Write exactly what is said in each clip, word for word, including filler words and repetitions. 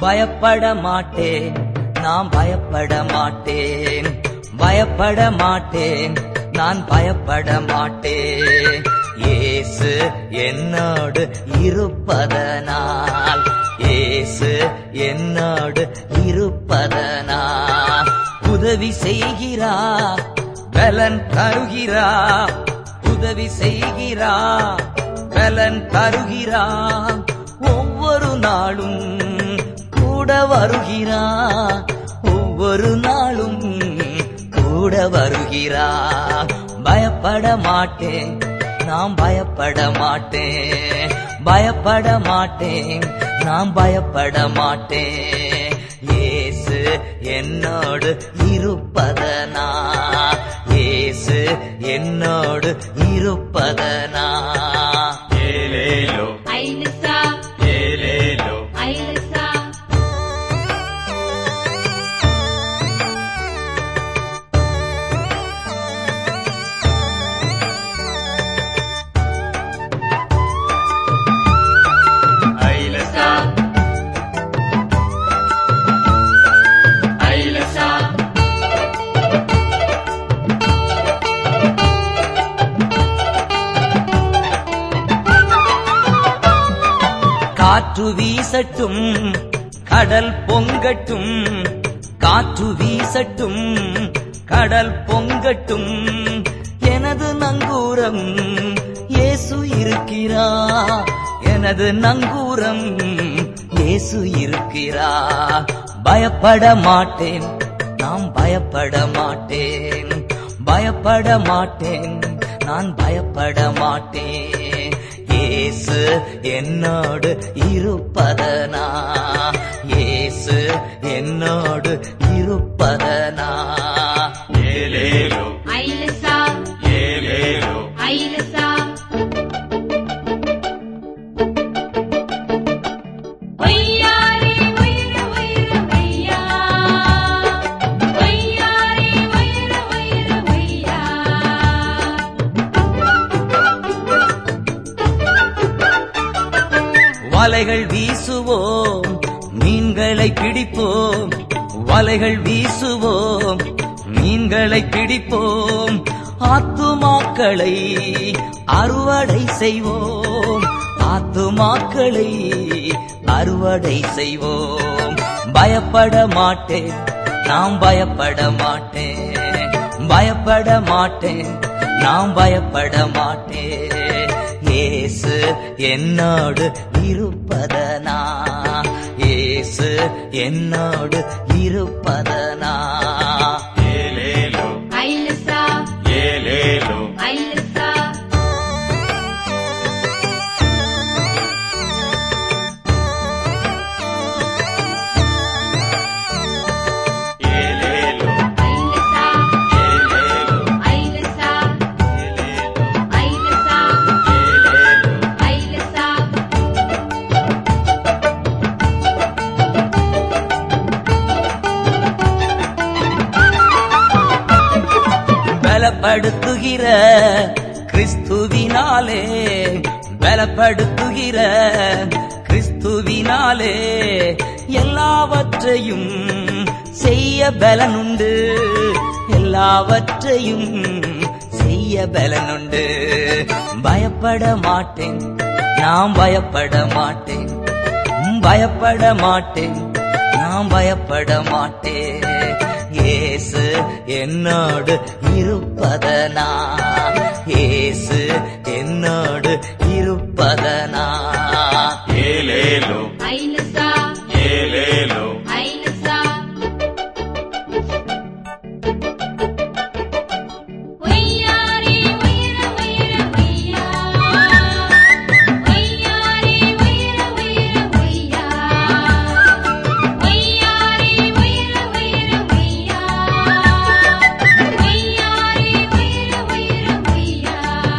பயப்பட மாட்டேன், நான் பயப்பட மாட்டேன், பயப்பட மாட்டேன், நான் பயப்பட மாட்டேன். இயேசு என்னோடு இருப்பதனால், இயேசு என்னோடு இருப்பதனால் உதவி செய்கிறார், பலன் தருகிறார், உதவி செய்கிறார், பலன் தருகிறார். ஒவ்வொரு நாளும் கூட வருகிறார், ஒவ்வொரு நாளும் கூட வருகிறார். பயப்பட மாட்டேன், நான் பயப்பட மாட்டேன், பயப்பட மாட்டேன், நான் பயப்பட மாட்டேன். இயேசு என்னோடு இருப்பதனா, இயேசு என்னோடு இருப்பதனா. ஏலேலோ ஐலசா, ஏலேலோ ஐலசா. ஐலசா ஐலசா காற்று வீசட்டும், கடல் பொங்கட்டும், காற்று வீசட்டும், கடல் பொங்கட்டும், எனது நங்கூரம் இயேசு இருக்கிறார், எனது நங்கூரம் இயேசு இருக்கிறார். பயப்பட மாட்டேன், நான் பயப்பட மாட்டேன், பயப்பட மாட்டேன், நான் பயப்பட மாட்டேன். இயேசு என்னோடு இருப்பதனா, இயேசு என்னோடு இருப்பதனா. ஏலேலோ ஐலசா, ஏலேலோ ஐலசா. ஒய்யாரே ஒய்ர ஒய்ர ஒய்யா, ஒய்யாரே ஒய்ர ஒய்ர ஒய்யா. வலைகள் வீசுவோம், மீன்களை பிடிப்போம், வலைகள் வீசுவோம், மீன்களை பிடிப்போம், ஆத்துமாக்களை அறுவடை செய்வோம், ஆத்துமாக்களை அறுவடை செய்வோம். பயப்பட மாட்டேன், நாம் பயப்பட மாட்டேன், பயப்பட மாட்டேன், நாம் பயப்பட மாட்டேன். இயேசு என்னோடு இருப்பதனா, இயேசு என்னோடு இருப்பதனா. ஏலேலோ ஐலசா, ஏலேலோ ஐலசா. ஏலேலோ ஐலசா, ஏலேலோ ஐலசா, ஐலசா, ஏலேலோ ஐலசா. பலப்படுத்துகிற கிறிஸ்துவினாலே, பலப்படுத்துகிற கிறிஸ்துவினாலே எல்லாவற்றையும் செய்ய பலனுண்டு, எல்லாவற்றையும் செய்ய பலனுண்டு. பயப்பட மாட்டேன், நான் பயப்பட மாட்டேன், பயப்பட மாட்டேன், நான் பயப்பட மாட்டேன். இயேசு என்னோடு இருப்பதனா, இயேசு என்னோடு இருப்பதனா. ஏலேலோ ஐலசா, ஏலேலோ ஐலசா. ஒய்யாரே ஒய்ர ஒய்ர ஒய்யா, ஒய்யாரே ஒய்ர ஒய்ர ஒய்யா, ஒய்யாரே ஒய்ர ஒய்ர ஒய்யா, ஒய்யாரே ஒய்ர ஒய்ர ஒய்யா.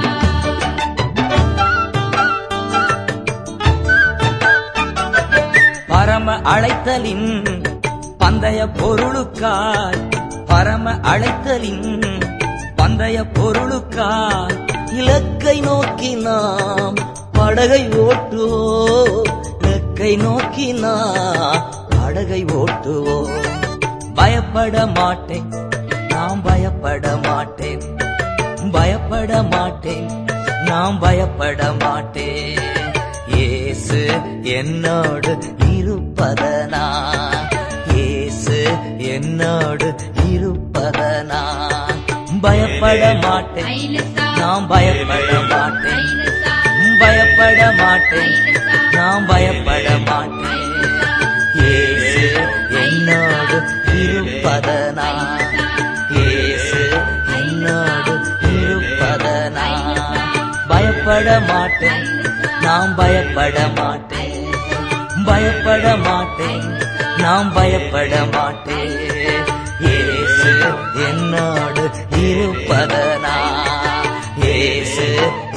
பரம அழைத்தலின் பந்தய பொருளுக்காய், பரம அழைத்தலின் பந்தய பொருளுக்காய் இலக்கை நோக்கி நாம் படகை ஓட்டுவோம், இலக்கை நோக்கி நாம் வாழ்க்கை ஓட்டுவோம். பயப்பட மாட்டேன், நாம் பயப்பட மாட்டேன், பயப்பட மாட்டேன், நாம் பயப்பட மாட்டேன். இயேசு என்னோடு இருப்பதனா, இயேசு என்னோடு இருப்பதனா பயப்பட மாட்டேன், நாம் பயப்பட மாட்டேன், பயப்பட மாட்டேன், நாம் பயப்பட மாட்டேன். இயேசு என்னோடு இருப்பதனா, இயேசு என்னோடு இருப்பதனா பயப்பட மாட்டேன், நாம் பயப்பட மாட்டேன், பயப்பட மாட்டேன், நாம் பயப்பட மாட்டேன். இயேசு என்னோடு இருப்பதனா, இயேசு